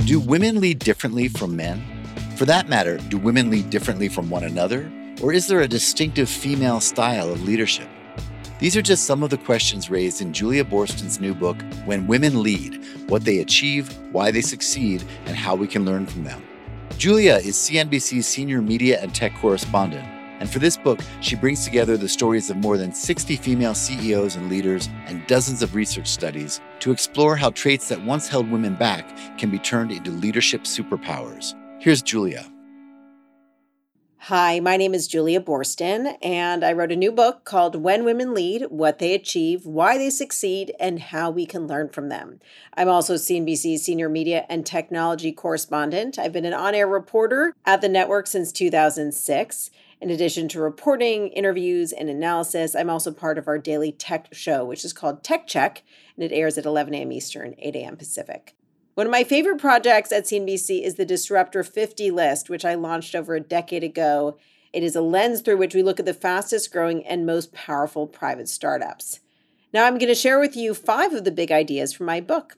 Do women lead differently from men? For that matter, do women lead differently from one another? Or is there a distinctive female style of leadership? These are just some of the questions raised in Julia Boorstin's new book, When Women Lead: What They Achieve, Why They Succeed, and How We Can Learn from Them. Julia is CNBC's senior media and tech correspondent, and for this book, she brings together the stories of more than 60 female CEOs and leaders and dozens of research studies to explore how traits that once held women back can be turned into leadership superpowers. Here's Julia. Hi, my name is Julia Boorstin, and I wrote a new book called When Women Lead: What They Achieve, Why They Succeed, and How We Can Learn from Them. I'm also CNBC's senior media and technology correspondent. I've been an on-air reporter at the network since 2006. In addition to reporting, interviews, and analysis, I'm also part of our daily tech show, which is called Tech Check, and it airs at 11 a.m. Eastern, 8 a.m. Pacific. One of my favorite projects at CNBC is the Disruptor 50 list, which I launched over a decade ago. It is a lens through which we look at the fastest growing and most powerful private startups. Now I'm going to share with you 5 of the big ideas from my book.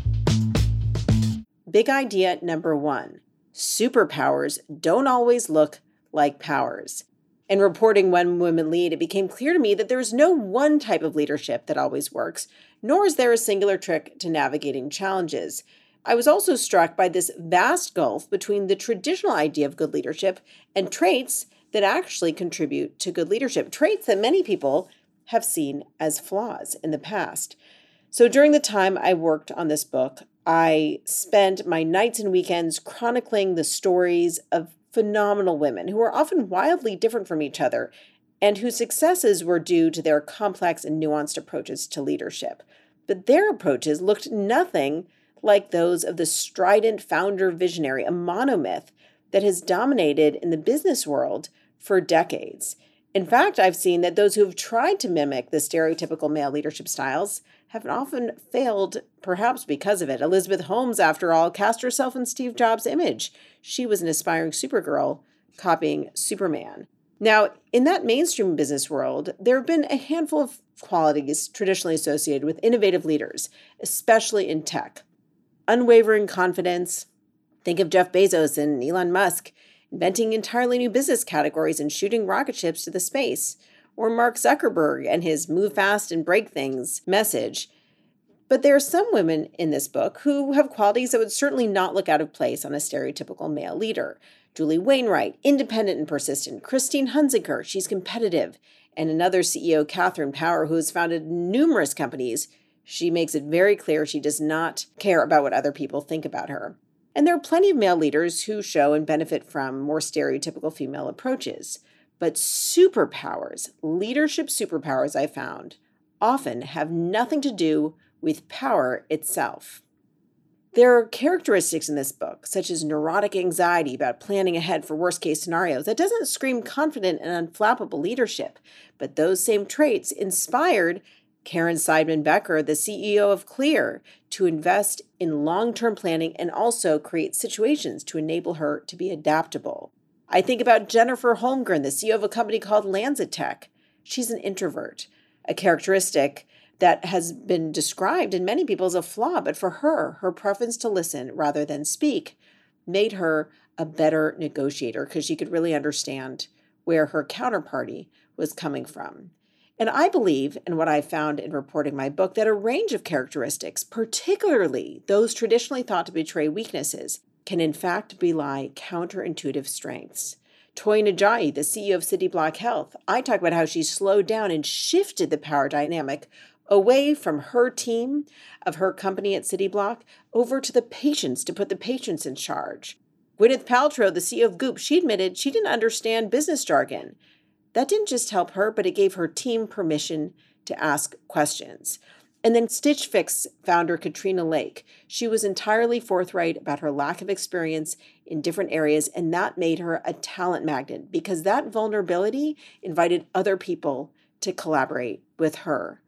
Big idea number 1, superpowers don't always look like powers. In reporting When Women Lead, it became clear to me that there is no one type of leadership that always works, nor is there a singular trick to navigating challenges. I was also struck by this vast gulf between the traditional idea of good leadership and traits that actually contribute to good leadership, traits that many people have seen as flaws in the past. So during the time I worked on this book, I spent my nights and weekends chronicling the stories of phenomenal women who were often wildly different from each other and whose successes were due to their complex and nuanced approaches to leadership. But their approaches looked nothing like those of the strident founder visionary, a monomyth that has dominated in the business world for decades. In fact, I've seen that those who have tried to mimic the stereotypical male leadership styles have often failed, perhaps because of it. Elizabeth Holmes, after all, cast herself in Steve Jobs' image. She was an aspiring Supergirl copying Superman. Now, in that mainstream business world, there have been a handful of qualities traditionally associated with innovative leaders, especially in tech. Unwavering confidence. Think of Jeff Bezos and Elon Musk inventing entirely new business categories and shooting rocket ships to the space, or Mark Zuckerberg and his move fast and break things message. But there are some women in this book who have qualities that would certainly not look out of place on a stereotypical male leader. Julie Wainwright, independent and persistent. Christine Hunziker, she's competitive. And another CEO, Catherine Power, who has founded numerous companies. She makes it very clear she does not care about what other people think about her. And there are plenty of male leaders who show and benefit from more stereotypical female approaches. But superpowers, leadership superpowers, I found, often have nothing to do with power itself. There are characteristics in this book, such as neurotic anxiety about planning ahead for worst-case scenarios, that doesn't scream confident and unflappable leadership. But those same traits inspired Karen Seidman Becker, the CEO of Clear, to invest in long-term planning and also create situations to enable her to be adaptable. I think about Jennifer Holmgren, the CEO of a company called LanzaTech. She's an introvert, a characteristic that has been described in many people as a flaw, but for her, her preference to listen rather than speak made her a better negotiator because she could really understand where her counterparty was coming from. And I believe, in what I found in reporting my book, that a range of characteristics, particularly those traditionally thought to betray weaknesses, can in fact belie counterintuitive strengths. Toy Najayi, the CEO of Cityblock Health, I talk about how she slowed down and shifted the power dynamic away from her team of her company at Cityblock over to the patients to put the patients in charge. Gwyneth Paltrow, the CEO of Goop, she admitted she didn't understand business jargon. That didn't just help her, but it gave her team permission to ask questions. And then Stitch Fix founder Katrina Lake, she was entirely forthright about her lack of experience in different areas, and that made her a talent magnet because that vulnerability invited other people to collaborate with her.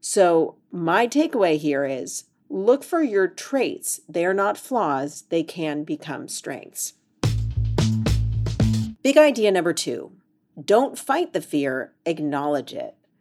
So my takeaway here is look for your traits. They are not flaws. They can become strengths. Big idea number 2. Don't fight the fear, acknowledge it.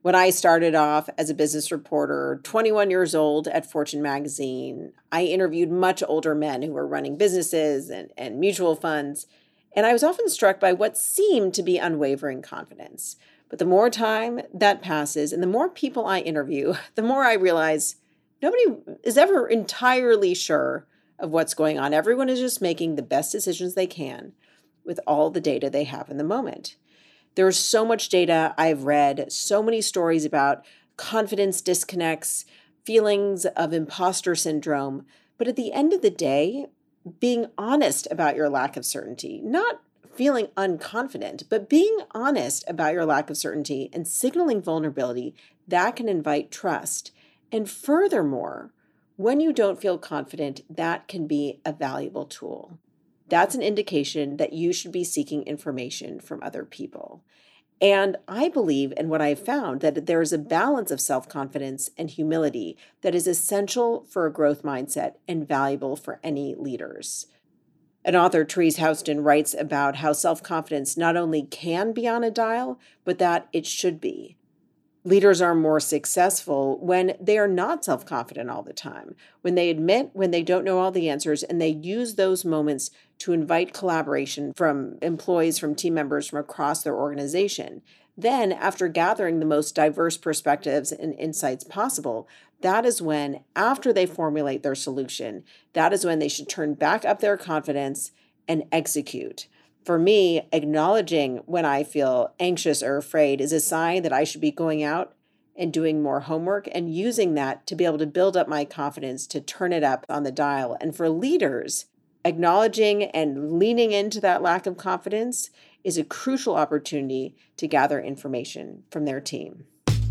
When I started off as a business reporter, 21 years old at Fortune magazine, I interviewed much older men who were running businesses and mutual funds, and I was often struck by what seemed to be unwavering confidence. But the more time that passes and the more people I interview, the more I realize nobody is ever entirely sure of what's going on. Everyone is just making the best decisions they can with all the data they have in the moment. There's so much data I've read, so many stories about confidence disconnects, feelings of imposter syndrome. But at the end of the day, being honest about your lack of certainty, not feeling unconfident, but being honest about your lack of certainty and signaling vulnerability, that can invite trust. And furthermore, when you don't feel confident, that can be a valuable tool. That's an indication that you should be seeking information from other people. And I believe, and what I've found, that there is a balance of self-confidence and humility that is essential for a growth mindset and valuable for any leaders. An author, Therese Houston, writes about how self-confidence not only can be on a dial, but that it should be. Leaders are more successful when they are not self-confident all the time, when they admit when they don't know all the answers, and they use those moments to invite collaboration from employees, from team members from across their organization. Then, after gathering the most diverse perspectives and insights possible, that is when, after they formulate their solution, that is when they should turn back up their confidence and execute. For me, acknowledging when I feel anxious or afraid is a sign that I should be going out and doing more homework and using that to be able to build up my confidence to turn it up on the dial. And for leaders, acknowledging and leaning into that lack of confidence is a crucial opportunity to gather information from their team.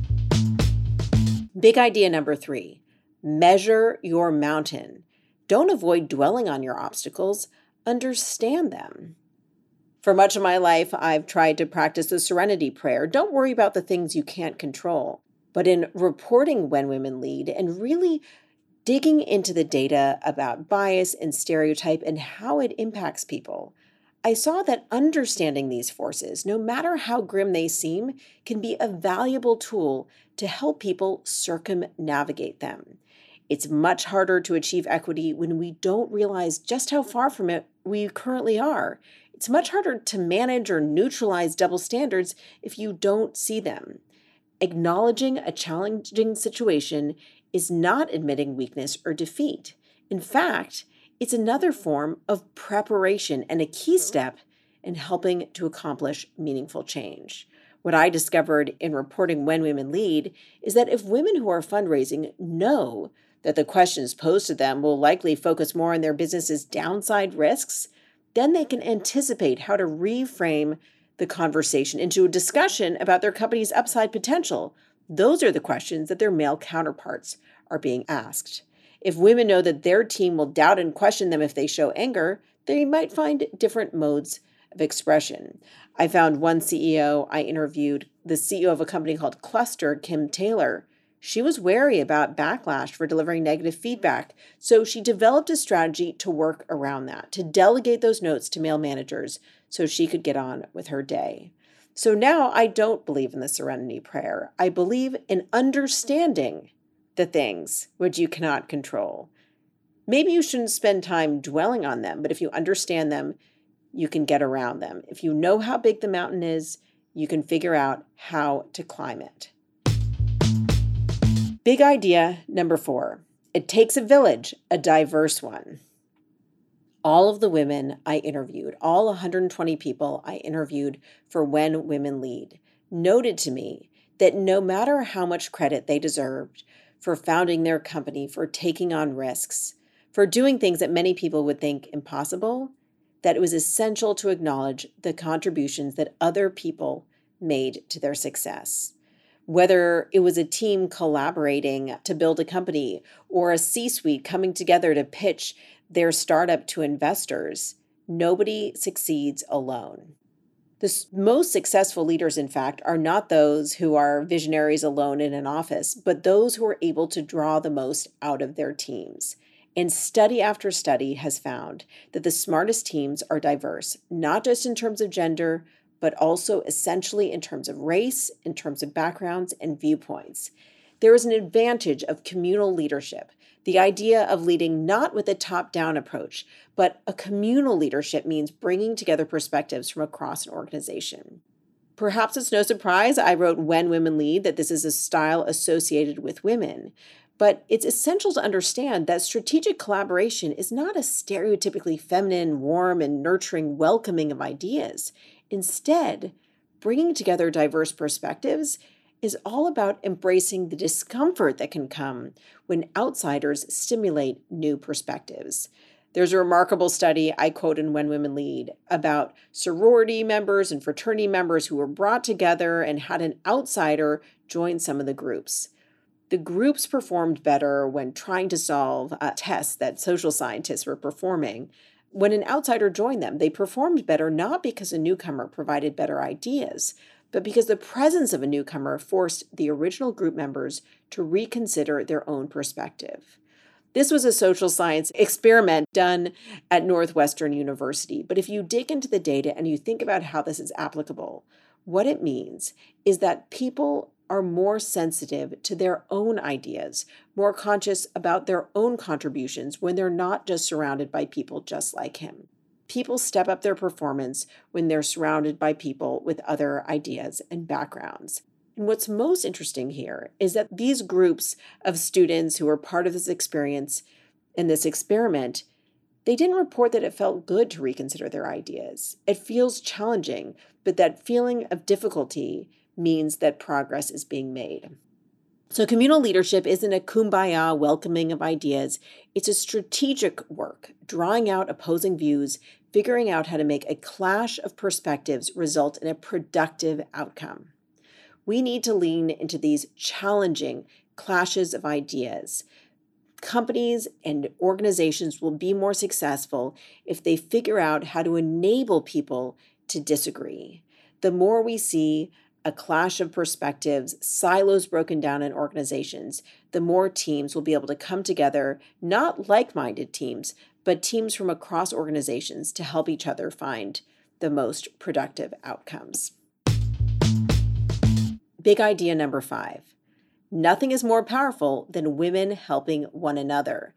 Big idea number 3, measure your mountain. Don't avoid dwelling on your obstacles, understand them. For much of my life, I've tried to practice the serenity prayer. Don't worry about the things you can't control. But in reporting When Women Lead and really digging into the data about bias and stereotype and how it impacts people, I saw that understanding these forces, no matter how grim they seem, can be a valuable tool to help people circumnavigate them. It's much harder to achieve equity when we don't realize just how far from it we currently are. It's much harder to manage or neutralize double standards if you don't see them. Acknowledging a challenging situation is not admitting weakness or defeat. In fact, it's another form of preparation and a key step in helping to accomplish meaningful change. What I discovered in reporting When Women Lead is that if women who are fundraising know that the questions posed to them will likely focus more on their business's downside risks, then they can anticipate how to reframe the conversation into a discussion about their company's upside potential. Those are the questions that their male counterparts are being asked. If women know that their team will doubt and question them if they show anger, they might find different modes of expression. I found one CEO I interviewed, the CEO of a company called Cluster, Kim Taylor. She was wary about backlash for delivering negative feedback, so she developed a strategy to work around that, to delegate those notes to male managers so she could get on with her day. So now I don't believe in the serenity prayer. I believe in understanding the things which you cannot control. Maybe you shouldn't spend time dwelling on them, but if you understand them, you can get around them. If you know how big the mountain is, you can figure out how to climb it. Big idea number 4. It takes a village, a diverse one. All of the women I interviewed, all 120 people I interviewed for When Women Lead, noted to me that no matter how much credit they deserved for founding their company, for taking on risks, for doing things that many people would think impossible, that it was essential to acknowledge the contributions that other people made to their success. Whether it was a team collaborating to build a company or a C-suite coming together to pitch their startup to investors, nobody succeeds alone. The most successful leaders, in fact, are not those who are visionaries alone in an office, but those who are able to draw the most out of their teams. And study after study has found that the smartest teams are diverse, not just in terms of gender, but also essentially in terms of race, in terms of backgrounds and viewpoints. There is an advantage of communal leadership, the idea of leading not with a top-down approach, but a communal leadership means bringing together perspectives from across an organization. Perhaps it's no surprise I wrote When Women Lead that this is a style associated with women. But it's essential to understand that strategic collaboration is not a stereotypically feminine, warm, and nurturing welcoming of ideas. Instead, bringing together diverse perspectives is all about embracing the discomfort that can come when outsiders stimulate new perspectives. There's a remarkable study I quote in When Women Lead about sorority members and fraternity members who were brought together and had an outsider join some of the groups. The groups performed better when trying to solve tests that social scientists were performing. When an outsider joined them, they performed better not because a newcomer provided better ideas, but because the presence of a newcomer forced the original group members to reconsider their own perspective. This was a social science experiment done at Northwestern University. But if you dig into the data and you think about how this is applicable, what it means is that people are more sensitive to their own ideas, more conscious about their own contributions when they're not just surrounded by people just like him. People step up their performance when they're surrounded by people with other ideas and backgrounds. And what's most interesting here is that these groups of students who were part of this experience and this experiment, they didn't report that it felt good to reconsider their ideas. It feels challenging, but that feeling of difficulty means that progress is being made. So communal leadership isn't a kumbaya welcoming of ideas. It's a strategic work, drawing out opposing views, figuring out how to make a clash of perspectives result in a productive outcome. We need to lean into these challenging clashes of ideas. Companies and organizations will be more successful if they figure out how to enable people to disagree. The more we see a clash of perspectives, silos broken down in organizations, the more teams will be able to come together, not like-minded teams, but teams from across organizations to help each other find the most productive outcomes. Big idea number 5. Nothing is more powerful than women helping one another.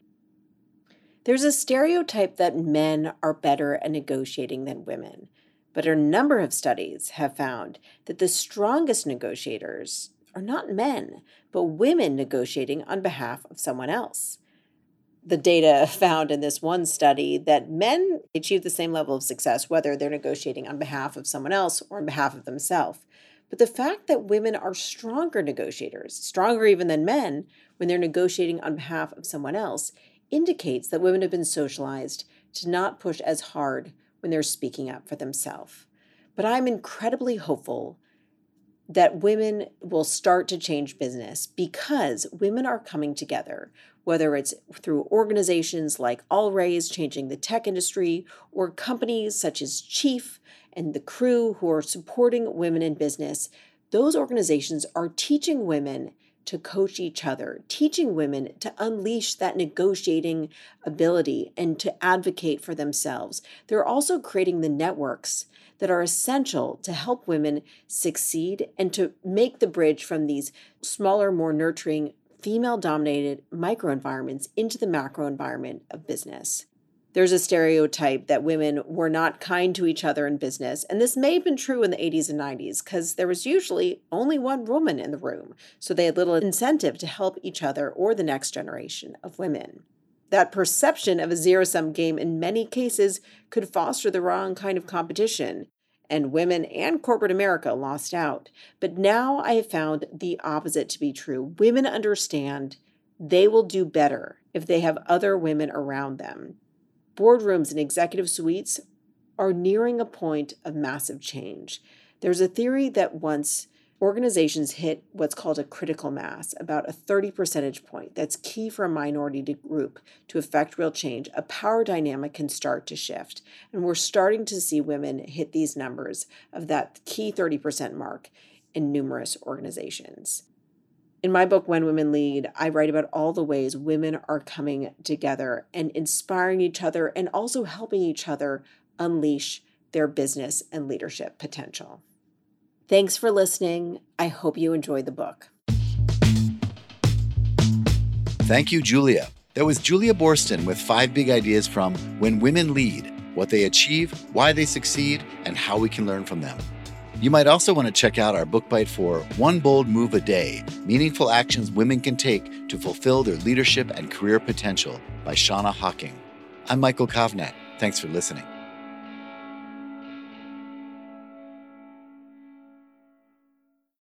There's a stereotype that men are better at negotiating than women, but a number of studies have found that the strongest negotiators are not men, but women negotiating on behalf of someone else. The data found in this one study that men achieve the same level of success, whether they're negotiating on behalf of someone else or on behalf of themselves. But the fact that women are stronger negotiators, stronger even than men, when they're negotiating on behalf of someone else, indicates that women have been socialized to not push as hard when they're speaking up for themselves. But I'm incredibly hopeful that women will start to change business because women are coming together, whether it's through organizations like AllRaise changing the tech industry, or companies such as Chief and The Crew who are supporting women in business. Those organizations are teaching women to coach each other, teaching women to unleash that negotiating ability and to advocate for themselves. They're also creating the networks that are essential to help women succeed and to make the bridge from these smaller, more nurturing, female-dominated microenvironments into the macro environment of business. There's a stereotype that women were not kind to each other in business, and this may have been true in the 80s and 90s because there was usually only one woman in the room, so they had little incentive to help each other or the next generation of women. That perception of a zero-sum game in many cases could foster the wrong kind of competition, and women and corporate America lost out. But now I have found the opposite to be true. Women understand they will do better if they have other women around them. Boardrooms and executive suites are nearing a point of massive change. There's a theory that once organizations hit what's called a critical mass, about a 30 percentage point, that's key for a minority group to affect real change, a power dynamic can start to shift. And we're starting to see women hit these numbers of that key 30% mark in numerous organizations. In my book, When Women Lead, I write about all the ways women are coming together and inspiring each other and also helping each other unleash their business and leadership potential. Thanks for listening. I hope you enjoyed the book. Thank you, Julia. That was Julia Boorstin with 5 big ideas from When Women Lead, what they achieve, why they succeed, and how we can learn from them. You might also want to check out our book bite for One Bold Move a Day, Meaningful Actions Women Can Take to Fulfill Their Leadership and Career Potential by Shauna Hawking. I'm Michael Kovnat. Thanks for listening.